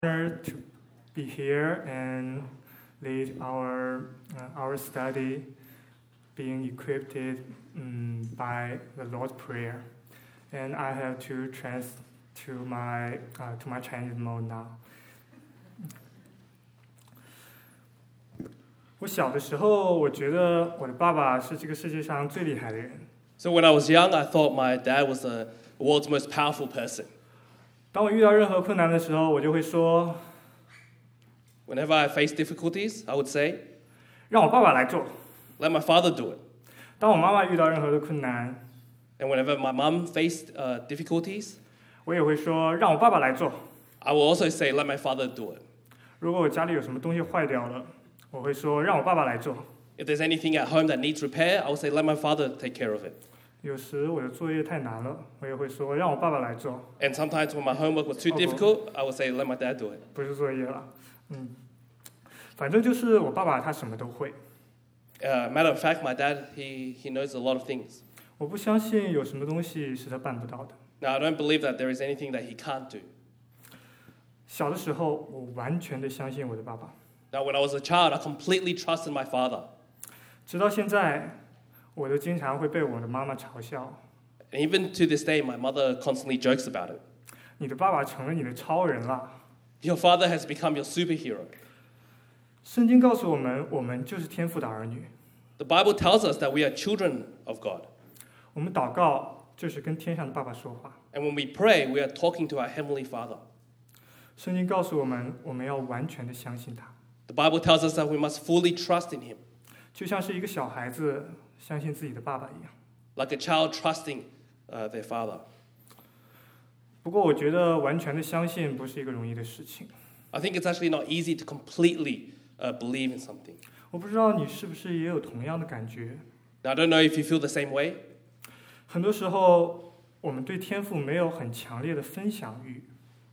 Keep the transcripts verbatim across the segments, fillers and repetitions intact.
Honored to be here and lead our uh, our study, being equipped um, by the Lord's Prayer, and I have to trans to my uh, to my Chinese mode now. 我小的时候，我觉得我的爸爸是这个世界上最厉害的人。 So when I was young, I thought my dad was the world's most powerful person. 当我遇到任何困难的时候，我就会说 Whenever I faced difficulties, I would say, 让我爸爸来做。 let my father do it. 当我妈妈遇到任何的困难， And whenever my mom faced uh, difficulties, 我也会说让我爸爸来做。 I will also say, let my father do it. 如果我家里有什么东西坏掉了，我会说让我爸爸来做。 If there's anything at home that needs repair, I will say, let my father take care of it. 有时我的作业太难了，我也会说让我爸爸来做。 And sometimes when my homework was too Oh, difficult, I will say, let my dad do it. 不是作业了，嗯，反正就是我爸爸他什么都会。 Uh, matter of fact, my dad, he, he knows a lot of things. 我不相信有什么东西是他办不到的。 Now, I don't believe that there is anything that he can't do. 小的时候，我完全的相信我的爸爸， Now, when I was a child, I completely trusted my father. 直到现在，我都经常会被我的妈妈嘲笑。 And even to this day, my mother constantly jokes about it. 你的爸爸成了你的超人了。 Your father has become your superhero. 圣经告诉我们，我们就是天父的儿女。 The Bible tells us that we are children of God. 我们祷告就是跟天上的爸爸说话。 And when we pray, we are talking to our Heavenly Father. 圣经告诉我们，我们要完全的相信他， The Bible tells us that we must fully trust in Him, 就像是一个小孩子相信自己的爸爸一样。 like a child trusting uh, their father. 不过，我觉得完全的相信不是一个容易的事情。 I think it's actually not easy to completely uh, believe in something. 我不知道你是不是也有同样的感觉？ Now, I don't know if you feel the same way. 很多时候，我们对天父没有很强烈的分享欲。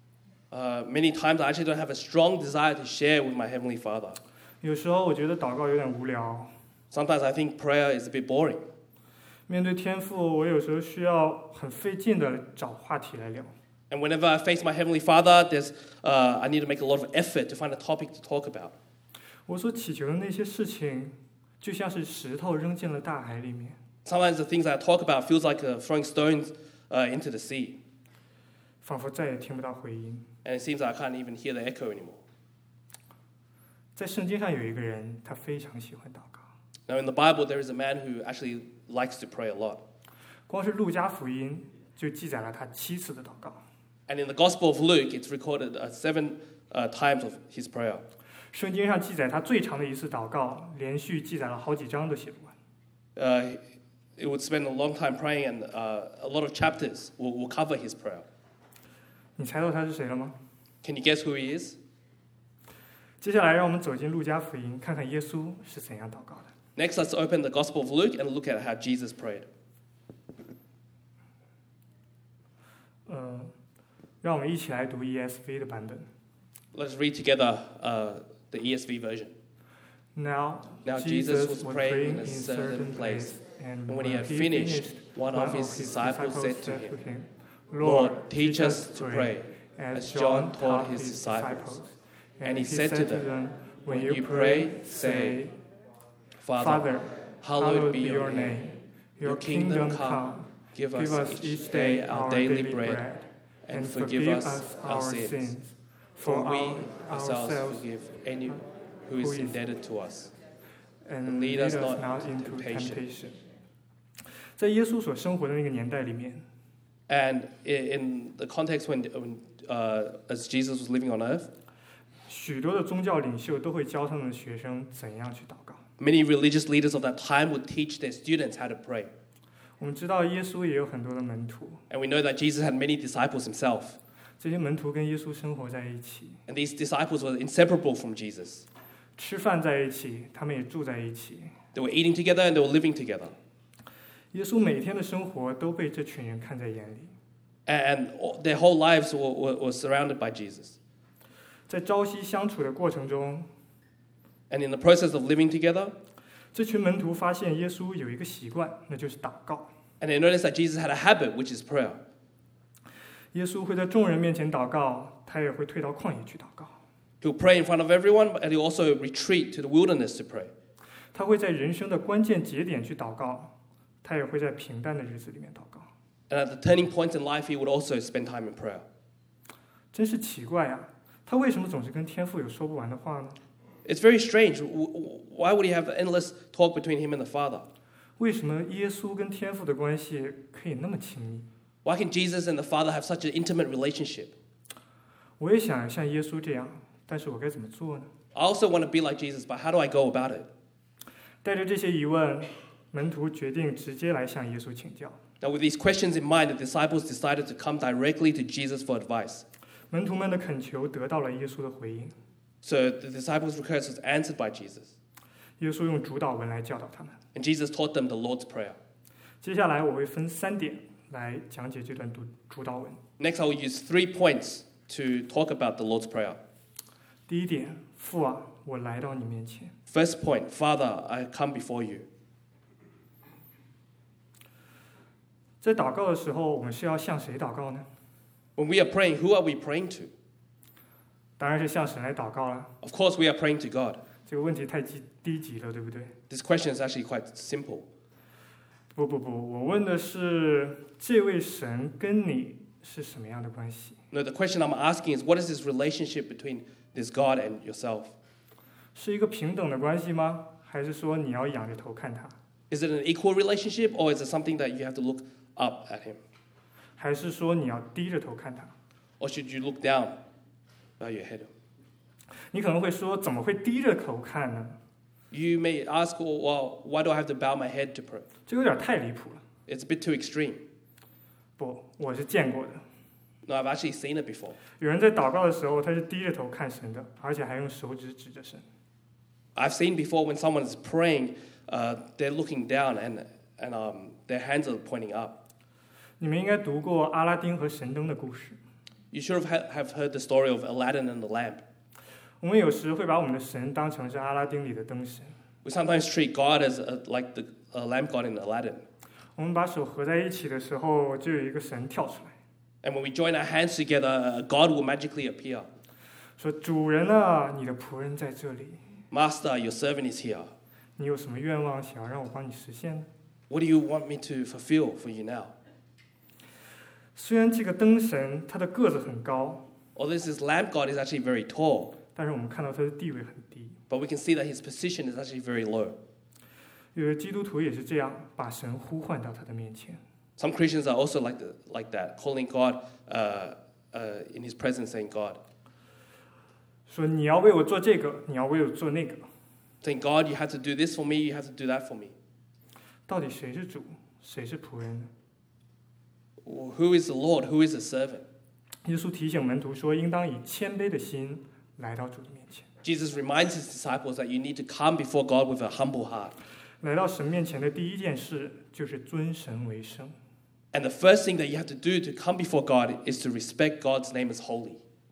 Uh, many times, I actually don't have a strong desire to share with my Heavenly Father. 有时候，我觉得祷告有点无聊。 Sometimes I think prayer is a bit boring. 面对天父，我有时候需要很费劲的找话题来聊。 And whenever I face my Heavenly Father, there's, uh, I need to make a lot of effort to find a topic to talk about. 我所祈求的那些事情，就像是石头扔进了大海里面。 Sometimes the things I talk about feels like uh, throwing stones uh, into the sea. 仿佛再也听不到回音。 And it seems like I can't even hear the echo anymore. 在圣经上有一个人，他非常喜欢祷告。 Now, in the Bible, there is a man who actually likes to pray a lot. 光是路加福音就记载了他七次的祷告。 And in the Gospel of Luke, it's recorded uh, seven uh, times of his prayer. 圣经上记载他最长的一次祷告，连续记载了好几章都写不完。 Uh, it would spend a long time praying, and uh, a lot of chapters will, will cover his prayer. 你猜到他是谁了吗？ Can you guess who he is? 接下来，让我们走进路加福音，看看耶稣是怎样祷告的。 Next, let's open the Gospel of Luke and look at how Jesus prayed. 呃，让我们一起来读 E S V 的版本。 Let's read together uh, the E S V version. Now, Now Jesus was praying in a certain place, and when he had finished, one of his disciples said to him, Lord, teach us to pray, as John taught his disciples. And he said to them, when you pray, say, Father, hallowed be your name. Your kingdom come. Give us each day our daily bread, and forgive us our sins, for we ourselves forgive any who is indebted to us. And lead us not into temptation. 在耶稣所生活的那个年代里面， And in the context when, when uh, as Jesus was living on earth, 许多的宗教领袖都会教他们的学生怎样去祷告。 many religious leaders of that time would teach their students how to pray. 我们知道耶稣也有很多的门徒， And we know that Jesus had many disciples himself. 这些门徒跟耶稣生活在一起， And these disciples were inseparable from Jesus. 吃饭在一起，他们也住在一起。 They were eating together and they were living together. 耶稣每天的生活都被这群人看在眼里。 And their whole lives were, were, were surrounded by Jesus. 在朝夕相处的过程中， And in the process of living together, 这群门徒发现耶稣有一个习惯，那就是祷告。 and they noticed that Jesus had a habit, which is prayer. 耶稣会在众人面前祷告， 他也会退到旷野去祷告。 He'll pray in front of everyone, but he'll also retreat to the wilderness to pray. 他会在人生的关键节点去祷告，他也会在平淡的日子里面祷告。 And at the turning points in life, he would also spend time in prayer. 真是奇怪啊，他为什么总是跟天父有说不完的话呢？ It's very strange. Why would he have endless talk between him and the Father? 为什么耶稣跟天父的关系可以那么亲密？ Why can Jesus and the Father have such an intimate relationship? 我也想像耶稣这样，但是我该怎么做呢？ I also want to be like Jesus, but how do I go about it? 带着这些疑问，门徒决定直接来向耶稣请教。 Now, with these questions in mind, the disciples decided to come directly to Jesus for advice. 门徒们的恳求得到了耶稣的回应。 So the disciples' request was answered by Jesus. 耶稣用主祷文来教导他们。 And Jesus taught them the Lord's Prayer. 接下来我会分三点来讲解这段主祷文。 Next, I will use three points to talk about the Lord's Prayer. 第一点，父啊，我来到你面前。 First point, Father, I come before you. 在祷告的时候，我们是要向谁祷告呢？ When we are praying, who are we praying to? 当然是向神来祷告了。 Of course, we are praying to God. 这个问题太低级了，对不对？ This question is actually quite simple. 不不不，我问的是这位神跟你是什么样的关系？ No, the question I'm asking is, what is this relationship between this God and yourself? 是一个平等的关系吗？还是说你要仰着头看他？ Is it an equal relationship, or is it something that you have to look up at him? 还是说你要低着头看他？ Or should you look down, bow your head? 你可能会说，怎么会低着头看呢？ You may ask, well, why do I have to bow my head to pray? 这有点太离谱了。 It's a bit too extreme. 不，我是见过的。 No, I've actually seen it before. 有人在祷告的时候，他是低着头看神的，而且还用手指指着神。 I've seen before when someone is praying, uh, they're looking down and, and um, their hands are pointing up. 你们应该读过阿拉丁和神灯的故事。 You should have, have heard the story of Aladdin and the lamp. 我们有时会把我们的神当成是阿拉丁里的灯神。 We sometimes treat God as a, like the uh, lamp god in Aladdin. 我们把手合在一起的时候，就有一个神跳出来， And when we join our hands together, uh, God will magically appear. 说：“主人啊，你的仆人在这里， Master, your servant is here. 你有什么愿望想要让我帮你实现呢？” What do you want me to fulfill for you now? 虽然这个灯神他的个子很高， Although this lamp god is actually very tall, 但是我们看到他的地位很低。 but we can see that his position is actually very low. 有的基督徒也是这样，把神呼唤到他的面前。 Some Christians are also like, the, like that, calling God uh, uh, in his presence, saying, God. 说你要为我做这个，你要为我做那个。 Saying, God, you have to do this for me, you have to do that for me. 到底谁是主，谁是仆人呢？ Who is the Lord? Who is the servant? 耶稣提醒门徒说，应当以谦卑的心来到主的面前。 Jesus reminds his disciples that you need to come before God with a humble heart. 来到神面前的第一件事就是尊神为圣。 And the first thing that you have to do to come before God is to respect God's name as holy.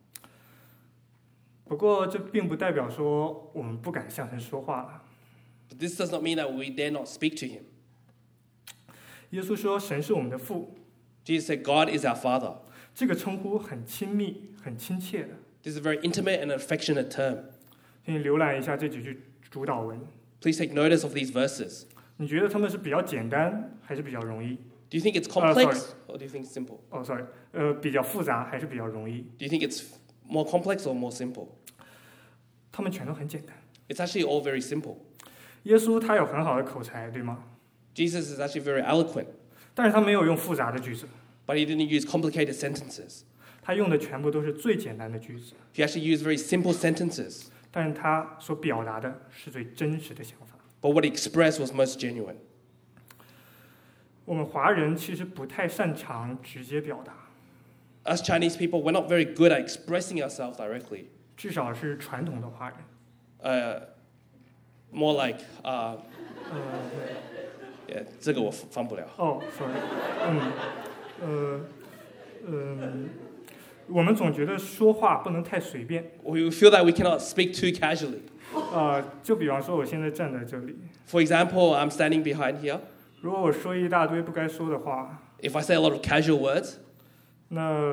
不过这并不代表说我们不敢向神说话了。 But this does not mean that we dare not speak to him. 耶稣说，神是我们的父。 Jesus said, God is our Father. 这个称呼很亲密、很亲切的。 This is a very intimate and affectionate term. 请你浏览一下这几句主导文。 Please take notice of these verses. 你觉得他们是比较简单，还是比较容易？ Do you think it's complex uh, or do you think it's simple? 哦、oh, ，sorry， 呃，比较复杂还是比较容易？ Do you think it's more complex or more simple? 他们全都很简单。 It's actually all very simple. 耶稣他有很好的口才，对吗？ Jesus is actually very eloquent, 但是他没有用复杂的句子， but he didn't use complicated sentences. 他用的全部都是最简单的句子。 He actually used very simple sentences, 但是他所表达的是最真实的想法。 but what he expressed was most genuine. 我们华人其实不太擅长直接表达， Us Chinese people, we're not very good at expressing ourselves directly. 至少是传统的华人。 Uh, more like, uh, 呃， yeah, 这个我放不了。 哦 ，sorry， 嗯，呃，嗯，我们总觉得说话不能太随便。 We feel that we cannot speak too casually. 呃，就比方说我现在站在这里， For example, I'm standing behind here. 如果我说一大堆不该说的话， If I say a lot of casual words, 那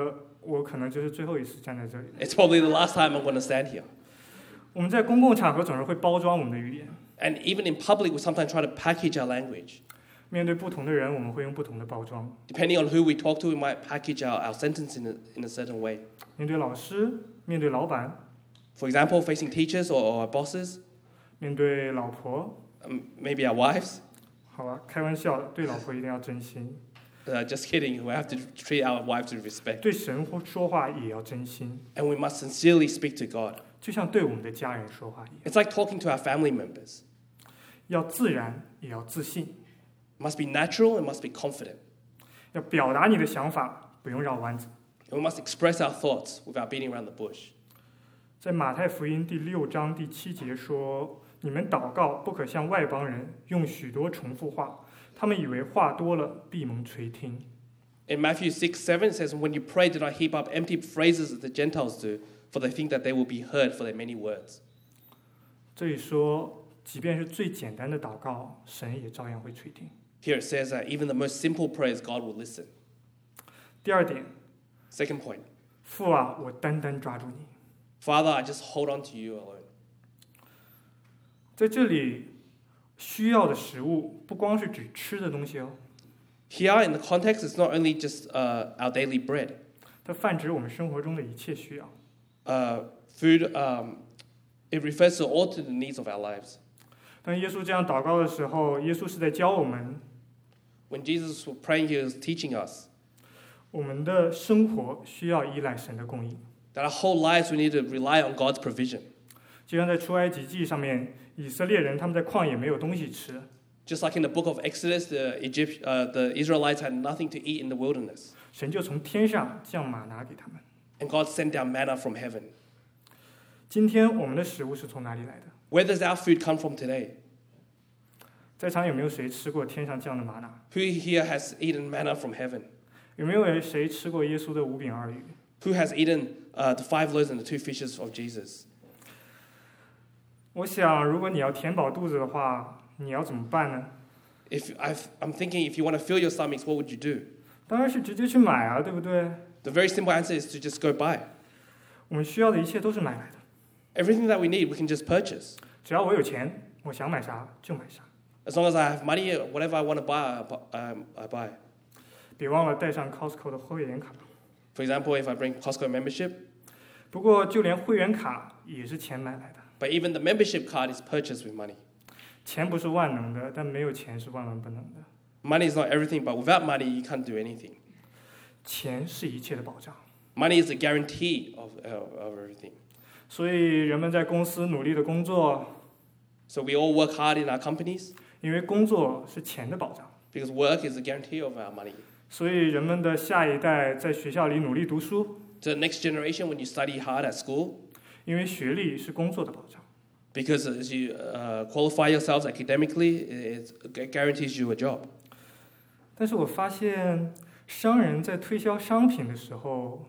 我可能就是最后一次站在这里。 It's probably the last time I'm going to stand here. 我们在公共场合总是会包装我们的语言。 And even in public, we sometimes try to package our language. 面对不同的人，我们会用不同的包装。 Depending on who we talk to, we might package our, our sentence in a, in a certain way. 面对老师，面对老板。 For example, facing teachers or, or our bosses. 面对老婆。 Um, maybe our wives. 好吧，开玩笑，对老婆一定要真心。 Uh, just kidding. We have to treat our wives with respect. 对神说话也要真心。 And we must sincerely speak to God. 就像对我们的家人说话一样。 It's like talking to our family members. 要自然，也要自信。 It must be natural and must be confident. 要表达你的想法，不用绕弯子。 And we must express our thoughts without beating around the bush. 在马太福音第六章第七节说：“你们祷告不可像外邦人，用许多重复话，他们以为话多了必蒙垂听。” In Matthew six seven it says, "When you pray, do not heap up empty phrases as the Gentiles do, for they think that they will be heard for their many words." 这里说，即便是最简单的祷告，神也照样会垂听。 Here it says that even the most simple prayers, God will listen. 第二点 Second point. 父啊，我单单抓住你。 Father, I just hold on to you alone. 在这里，需要的食物不光是指吃的东西哦。 Here in the context, it's not only just uh, our daily bread. 它泛指我们生活中的一切需要。 Uh, food, um, it refers to all to the needs of our lives. 当耶稣这样祷告的时候，耶稣是在教我们。 When Jesus was praying, he was teaching us. 我们的生活需要依赖神的供应。 That our whole lives we need to rely on God's provision. 就像在出埃及记上面，以色列人他们在旷野没有东西吃。 Just like in the book of Exodus, the Egypt, uh, the Israelites had nothing to eat in the wilderness. 神就从天上降玛拿给他们。 And God sent down manna from heaven. 今天我们的食物是从哪里来的？ Where does our food come from today? 在场有没有谁吃过天上降的玛拿？ Who here has eaten manna from heaven? 有没有谁吃过耶稣的五饼二鱼？ Who has eaten uh, the five loaves and the two fishes of Jesus? 我想，如果你要填饱肚子的话，你要怎么办呢？ If I've, I'm thinking, if you want to fill your stomachs, what would you do? 当然是直接去买啊，对不对？ The very simple answer is to just go buy. 我们需要的一切都是买来的。 Everything that we need, we can just purchase. 只要我有钱，我想买啥就买啥。 As long as I have money, whatever I want to buy, um, I buy. 别忘了带上 Costco 的会员卡。 For example, if I bring Costco membership. 不过，就连会员卡也是钱买来的。 But even the membership card is purchased with money. 钱不是万能的，但没有钱是万万不能的。 Money is not everything, but without money, you can't do anything. 钱是一切的保障。 Money is a guarantee of, uh, of everything. 所以人们在公司努力的工作。 So we all work hard in our companies. 因为工作是钱的保障。 Because work is a guarantee of our money. 所以人们的下一代在学校里努力读书。 To the next generation, when you study hard at school. 因为学历是工作的保障。 Because as you uh, qualify yourselves academically, it guarantees you a job. 但是我发现，商人在推销商品的时候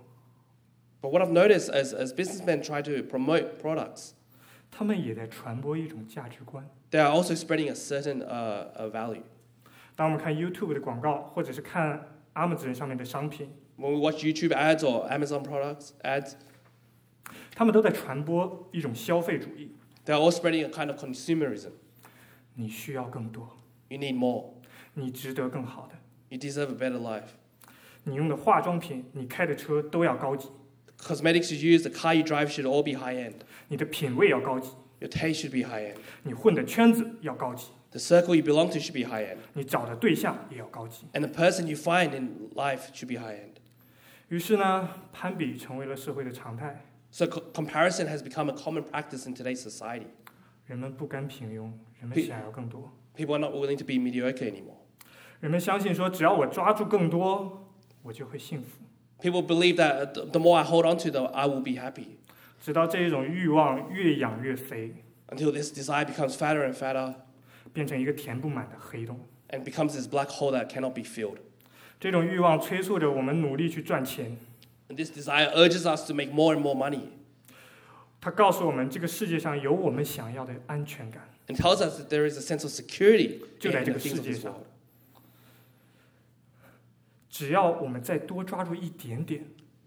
But what I've noticed as, as businessmen try to promote products, 他们也在传播一种价值观。 they are also spreading a certain uh, a value. 当我们看 YouTube 的广告，或者是看 Amazon 上面的商品， When we watch YouTube ads or Amazon products ads, 他们都在传播一种消费主义。 they are all spreading a kind of consumerism. 你需要更多， You need more. 你值得更好的。 You deserve a better life. 你用的化妆品，你开的车都要高级。 Cosmetics you use, the car you drive should all be high end. 你的品味要高级。 Your taste should be high end. 你混的圈子要高级。 The circle you belong to should be high end. 你找的对象也要高级。 And the person you find in life should be high end. 于是呢，攀比成为了社会的常态。 So co- comparison has become a common practice in today's society. 人们不甘平庸，人们想要更多。 People are not willing to be mediocre anymore. 人们相信说，只要我抓住更多，我就会幸福。 People believe that the more I hold on to, the I will be happy. 直到这一种欲望越养越肥， Until this desire becomes fatter and fatter 变成一个填不满的黑洞。 and becomes this black hole that cannot be filled. 这种欲望催促着我们努力去赚钱。 And this desire urges us to make more and more money. 它告诉我们，这个世界上有我们想要的安全感。 And tells us that there is a sense of security 就 in 在这 the 个 things 世 of 界 this 上， world. 只要我们再多抓住一点点，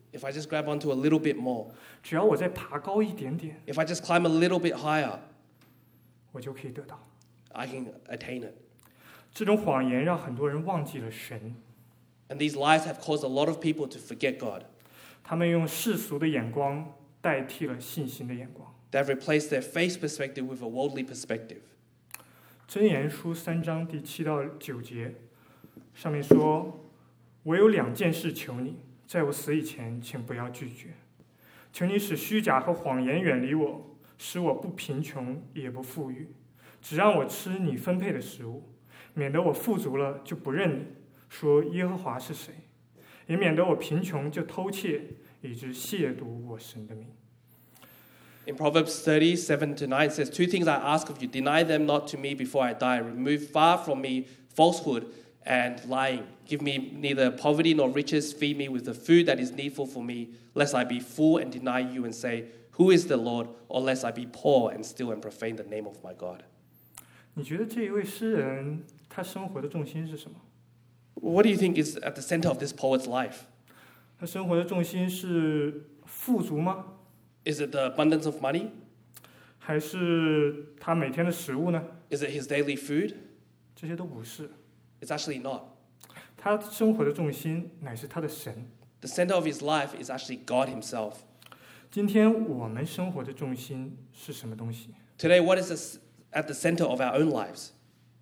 If I just grab onto a little bit more, 只要我再爬高一点点， if I just climb a little bit higher, 我就可以得到。 I can attain it. 这种谎言让很多人忘记了神， And these lies have caused a lot of people to forget God. 他们用世俗的眼光代替了信心的眼光。 They have replaced their faith perspective with a worldly perspective. 箴言书三章第七到九节，上面说：“我有两件事求你，在我死以前，请不要拒绝。求你使虚假和谎言远离我，使我不贫穷也不富裕，只让我吃你分配的食物，免得我富足了就不认你，说耶和华是谁，也免得我贫穷就偷窃，以致亵渎我神的名。” In Proverbs thirty, seven to nine, it says, Two things I ask of you, deny them not to me before I die. Remove far from me falsehood and lying. Give me neither poverty nor riches. Feed me with the food that is needful for me, lest I be full and deny you and say, Who is the Lord? Or lest I be poor and steal and profane the name of my God. 你觉得这一位诗人他生活的重心是什么？ What do you think is at the center of this poet's life? 他生活的重心是富足吗？ Is it the abundance of money? 还是他每天的食物呢？ Is it his daily food? 这些都不是。 It's actually not. 他生活的重心乃是他的神。 The center of his life is actually God himself. 今天我们生活的重心是什么东西？ Today, what is this at the center of our own lives?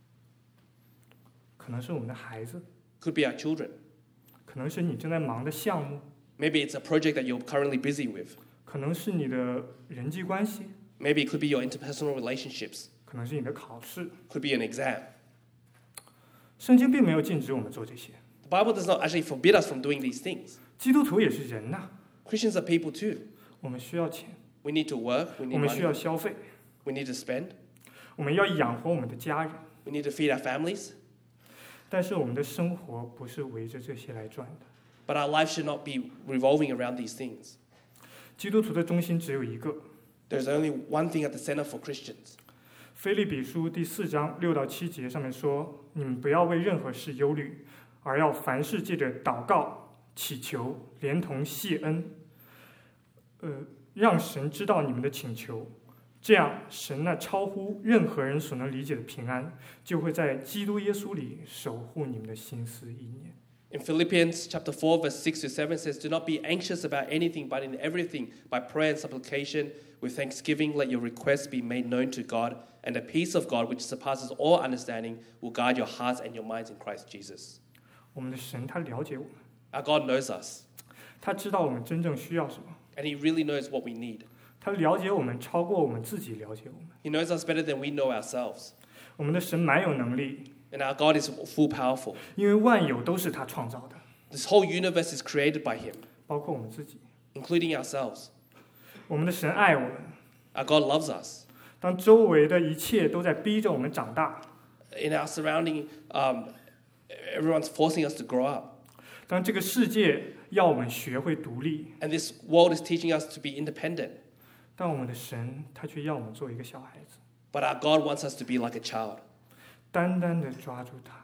可能是我们的孩子， Could be our children. 可能是你正在忙的项目， Maybe it's a project that you're currently busy with. 可能是你的人际关系， Maybe it could be your interpersonal relationships. 可能是你的考试。 Could be an exam. 圣经并没有禁止我们做这些。 The Bible does not actually forbid us from doing these things. 基督徒也是人呐、啊， Christians are people too. 我们需要钱， We need to work. We 我 need 们需要 money. 消费， We need to spend. 我们要养活我们的家人。 We need to feed our families. 但是我们的生活不是围着这些来转的。 But our life should not be revolving around these things. 基督徒的中心只有一个。 There's only one thing at the center for Christians. 腓立比书第四章六到七节上面说：“你们不要为任何事忧虑，而要凡事借着祷告、祈求，连同谢恩，呃，让神知道你们的请求。这样，神那超乎任何人所能理解的平安，就会在基督耶稣里守护你们的心思意念。” In Philippians chapter four, verse six to seven says, Do not be anxious about anything, but in everything, by prayer and supplication, with thanksgiving, let your requests be made known to God, and the peace of God, which surpasses all understanding, will guard your hearts and your minds in Christ Jesus. 我们的神他了解我们， Our God knows us, 他知道我们真正需要什么， and He really knows what we need. 他了解我们超过我们自己了解我们。 He knows us better than we know ourselves. 我们的神蛮有能力， And our God is full powerful. 因为万有都是他创造的， This whole universe is created by Him, 包括我们自己。 including ourselves. 我们的神爱我们， Our God loves us. 当周围的一切都在逼着我们长大， In our surrounding, um, everyone's forcing us to grow up. 当这个世界要我们学会独立， And this world is teaching us to be independent. 但我们的神他却要我们做一个小孩子， But our God wants us to be like a child, 单单的抓住他，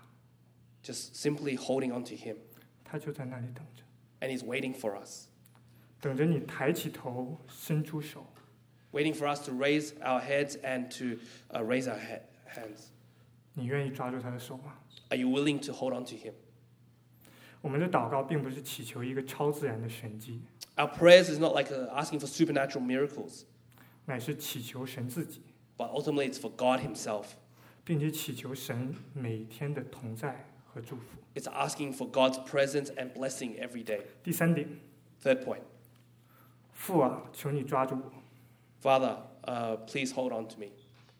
just simply holding on to Him. 他就在那里等着， And He's waiting for us, 等着你抬起头，伸出手。 waiting for us to raise our heads and to uh, raise our he- hands. 你愿意抓住他的手吗？ Are you willing to hold on to Him? 我们的祷告并不是祈求一个超自然的神迹， Our prayers is not like uh, asking for supernatural miracles, 乃是祈求神自己， but ultimately it's for God Himself. 并且祈求神每天的同在和祝福。 It's asking for God's presence and blessing every day. 第三点， Third point, 父啊，求你抓住我。 Father, uh, please hold on to me.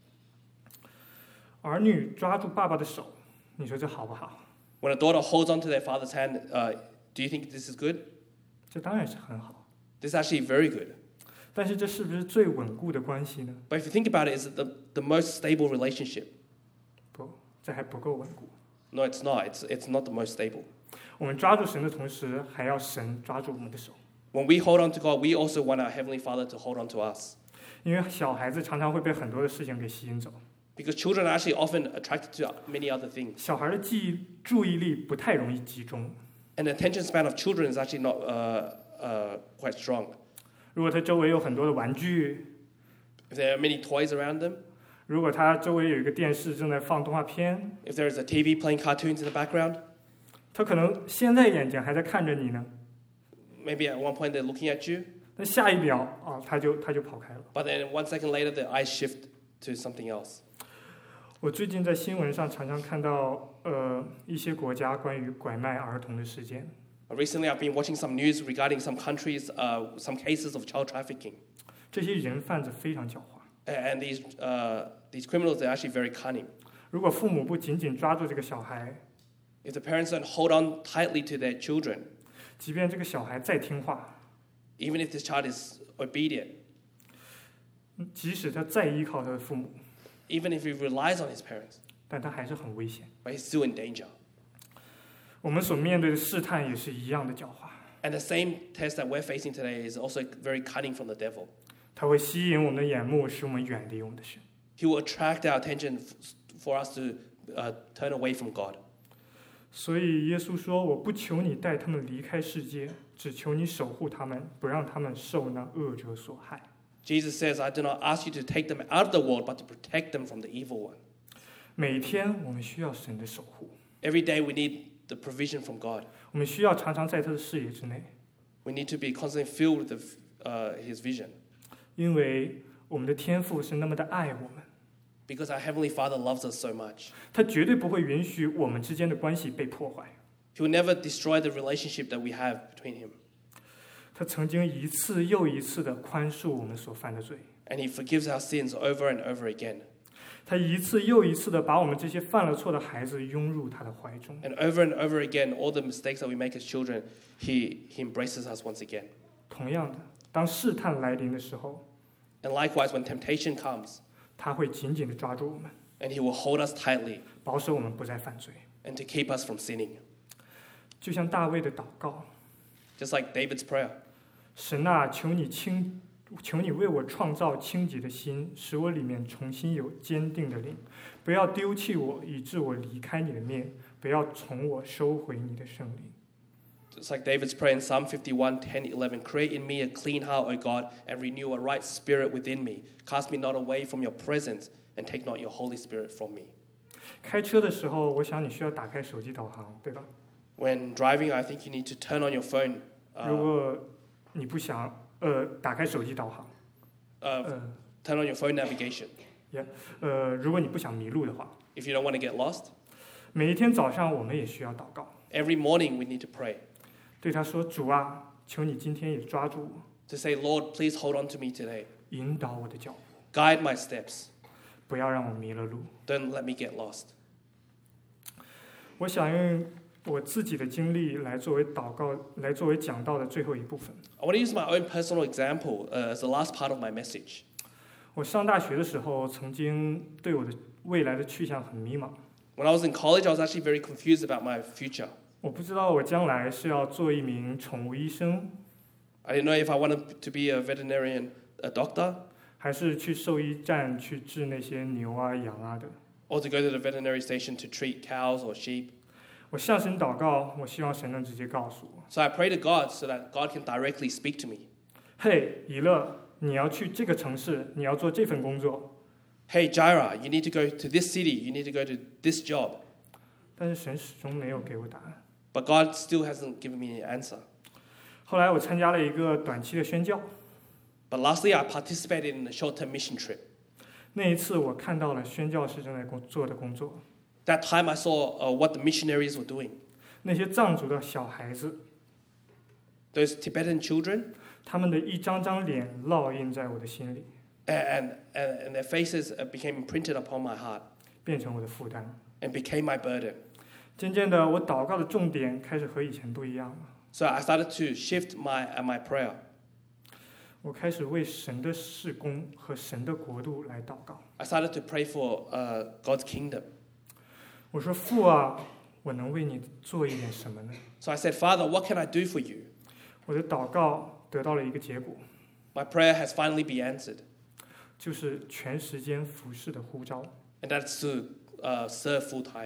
儿女抓住爸爸的手，你说这好不好？ When a daughter holds on to their father's hand, uh, do you think this is good? 这当然是很好， This is actually very good. 但是这是不是最稳固的关系呢？ But if you think about it, is it the, the most stable relationship? 不，这还不够稳固。 No, it's not. It's, it's not the most stable. 我们抓住神的同时，还要神抓住我们的手， When we hold on to God, we also want our Heavenly Father to hold on to us. 因为小孩子常常会被很多的事情给吸引走。 Because children are actually often attracted to many other things. 小孩的记忆注意力不太容易集中， And the attention span of children is actually not uh, uh, quite strong. 如果他周围有很多的玩具 If there are many toys around them, 如果他周围有一个电视正在放动画片 if there is a T V playing cartoons in the background, 他可能现在眼睛还在看着你呢 maybe at one point they're looking at you, 那下一秒啊，他就他就跑开了 but then one second later their eyes shift to something else. 我最近在新闻上常常看到呃一些国家关于拐卖儿童的事件 Recently, I've been watching some news regarding some countries, uh, some cases of child trafficking. 这些人贩子非常狡猾 And these, uh, these criminals are actually very cunning. 如果父母不紧紧抓住这个小孩 If the parents don't hold on tightly to their children, 即便这个小孩再听话 even if this child is obedient, 即使他再依靠他的父母 even if he relies on his parents, 但他还是很危险 but he's still in danger. 我们所面对的试探也是一样的狡猾 And the same test that we're facing today is also very cunning from the devil. 它会吸引我们的眼目使我们远离我们的神 He will attract our attention for us to uh, turn away from God. 所以耶稣说我不求你带他们离开世界只求你守护他们不让他们受那恶者所害 Jesus says, I do not ask you to take them out of the world, but to protect them from the evil one. 每天我们需要神的守护 Every day we need the provision from God. 我们需要常常在他的视野之内 We need to be constantly filled with the, uh, His vision. 因为我们的天父是那么的爱我们 Because our Heavenly Father loves us so much. 他绝对不会允许我们之间的关系被破坏 He will never destroy the relationship that we have between Him. 他曾经一次又一次的宽恕我们所犯的罪 And He forgives our sins over and over again. 他一次又一次的把我们这些犯了错的孩子拥入他的怀中 And over and over again, all the mistakes that we make as children, He, he embraces us once again. 同样的当试探来临的时候 And likewise, when temptation comes, 他会紧紧的抓住我们 and He will hold us tightly 保守我们不再犯罪 and to keep us from sinning. 就像大卫的祷告 Just like David's prayer. 神啊求你清求你为我创造清洁的心使我里面重新有坚定的灵不要丢弃我以致我离开你的面不要从我收回你的圣灵 Just like David's prayer in Psalm fifty-one, ten, eleven. Create in me a clean heart, O God, and renew a right spirit within me. Cast me not away from your presence, and take not your Holy Spirit from me. 开车的时候我想你需要打开手机导航对吧 When driving, I think you need to turn on your phone. 如 Uh, 果你不想呃打开手机导航 uh, 呃 turn on your phone navigation. 呃如果你不想迷路的话 If you don't want to get lost, 每一天早上我们也需要祷告 every morning we need to pray. 对他说主啊求你今天也抓住我 To say, Lord, please hold on to me today. 引导我的脚步 Guide my steps. 不要让我迷了路 Don't let me get lost. 我想用我自己的经历来作为祷告来作为讲道的最后一部分 I want to use my own personal example uh, as the last part of my message. 我上大学的时候曾经对我的未来的去向很迷茫 When I was in college, I was actually very confused about my future. 我不知道我将来是要做一名宠物医生 I didn't know if I wanted to be a veterinarian, a doctor, 还是去兽医站去治那些牛啊羊啊的 or to go to the veterinary station to treat cows or sheep. 我向神祷告我希望神能直接告诉我 So I pray to God so that God can directly speak to me. 嘿以勒你要去这个城市你要做这份工作 Hey, Jaira, you need to go to this city. You need to go to this job. 但是神始终没有给我答案 But God still hasn't given me an answer. 后来我参加了一个短期的宣教 But lastly, I participated in a short-term mission trip. 那一次我看到了宣教士正在工做的工作 That time I saw uh, what the missionaries were doing. 那些藏族的小孩子 Those Tibetan children, 他们的一张张脸烙印在我的心里 and, and, and their faces uh, became imprinted upon my heart 变成我的负担 and became my burden. 渐渐的我祷告的重点开始和以前不一样了 So I started to shift my, uh, my prayer. 我开始为神的事工和神的国度来祷告 I started to pray for uh, God's kingdom. 我说父啊我能为你做一点什么呢 So I said, Father, what can I do for you? 我的祷告得到了一个结果 My prayer has finally been answered. 就是全时间服侍的呼召 And that's to uh, serve full time.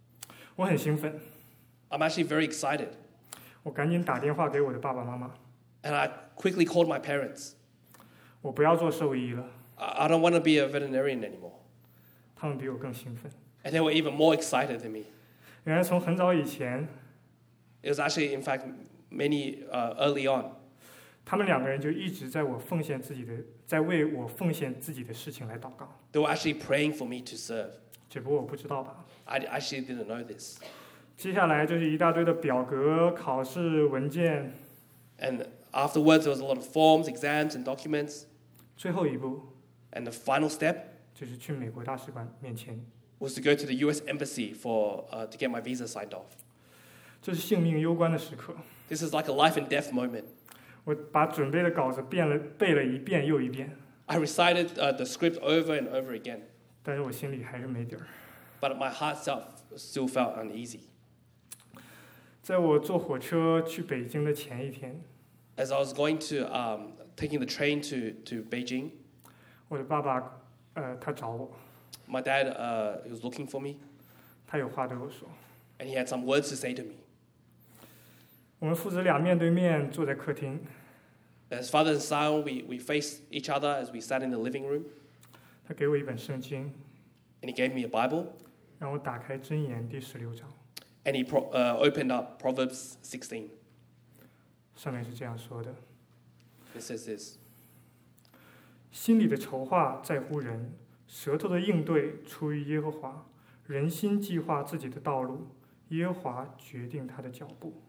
我很兴奋 I'm actually very excited. 我赶紧打电话给我的爸爸妈妈 And I quickly called my parents. 我不要做兽医了。 I, I don't want to be a veterinarian anymore. 他们比我更兴奋。 And they were even more excited than me. 原来从很早以前 It was actually, in fact, many uh, early on. 他们两个人就一直在我奉献自己的，在为我奉献自己的事情来祷告。 They were actually praying for me to serve. 只不过我不知道吧。 I actually didn't know this. 接下来就是一大堆的表格、考试、文件。 And afterwards, there was a lot of forms, exams, and documents. 最后一步 And the final step 就是去美国大使馆面前。 was to go to the U S Embassy for uh, to get my visa signed off. 这是性命攸关的时刻。 This is like a life and death moment. 我把准备的稿子变了背了一遍又一遍。 I recited uh, the script over and over again. 但是我心里还是没底儿。 But my heart self still felt uneasy. 在我坐火车去北京的前一天 As I was going to um, taking the train to to Beijing, 我的爸爸呃他找我， my dad uh, he was looking for me, 他有话对我说。 and he had some words to say to me. 我们父子俩面对面坐在客厅。 As father and son, we we faced each other as we sat in the living room. 他给我一本圣经， And he gave me a Bible, 让我打开箴言第十六章。 and he pro- uh, opened up Proverbs sixteen. 上面是这样说的： It says this. 心里的筹划在乎人，舌头的应对出于耶和华。人心计划自己的道路，耶和华决定他的脚步。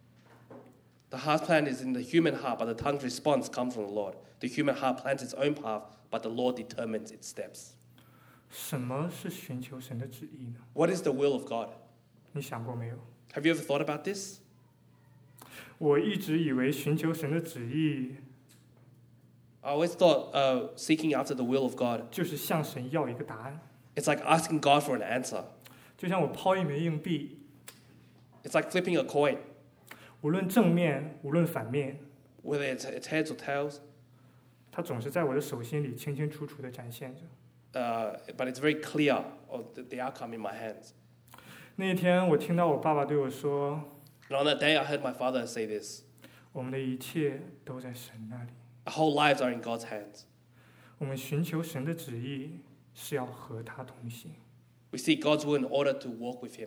The heart's plan is in the human heart, but the tongue's response comes from the Lord. The human heart plans its own path, but the Lord determines its steps. 什么是寻求神的旨意呢？ What is the will of God? 你想过没有？ Have you ever thought about this? 我一直以为寻求神的旨意 I always thought uh, seeking after the will of God, 就是向神要一个答案， it's like asking God for an answer. 就像我抛一枚硬币， It's like flipping a coin, 无论正面，无论反面， whether it's, it's heads or tails. 它总是在我的手心里清清楚楚地展现着。 Uh, but it's very clear of the, the outcome in my hands. 那一天，我听到我爸爸对我说 And on that day, I heard my father say this: 我们的一切都在神那里。 Our whole lives are in God's hands. 我们寻求神的旨意是要和他同行。 We seek God's will in order to walk with Him.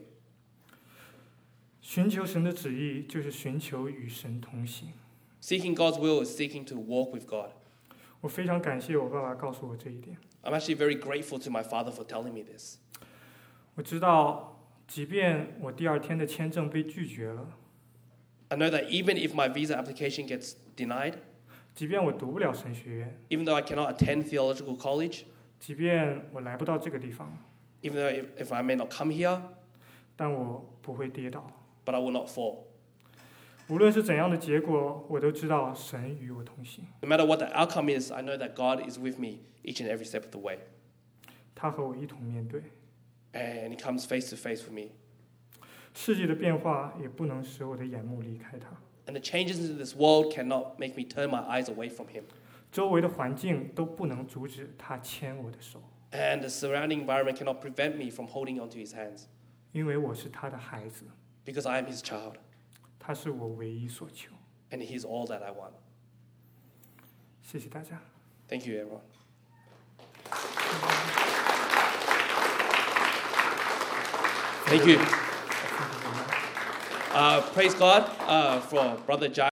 寻求神的旨意就是寻求与神同行。 Seeking God's will is seeking to walk with God. 我非常感谢我爸爸告诉我这一点。 I'm actually very grateful to my father for telling me this. 我知道，即便我第二天的签证被拒绝了， I know that even if my visa application gets denied, 即便我读不了神学院， even though I cannot attend theological college, 即便我来不到这个地方， even though if, if I may not come here, 但我不会跌倒。 but I will not fall. 无论是怎样的结果，我都知道神与我同行。 No matter what the outcome is, I know that God is with me each and every step of the way. 他和我一同面对 And He comes face to face with me. 世界的变化，也不能使我的眼目离开他。 And the changes in this world cannot make me turn my eyes away from Him. 周围的环境都不能阻止他牵我的手， And the surrounding environment cannot prevent me from holding onto His hands. 因为我是他的孩子， Because I am His child. 他是我唯一所求。 And He's all that I want. 谢谢大家。 Thank you, everyone. Thank you. Uh, praise God uh, for Brother Jai.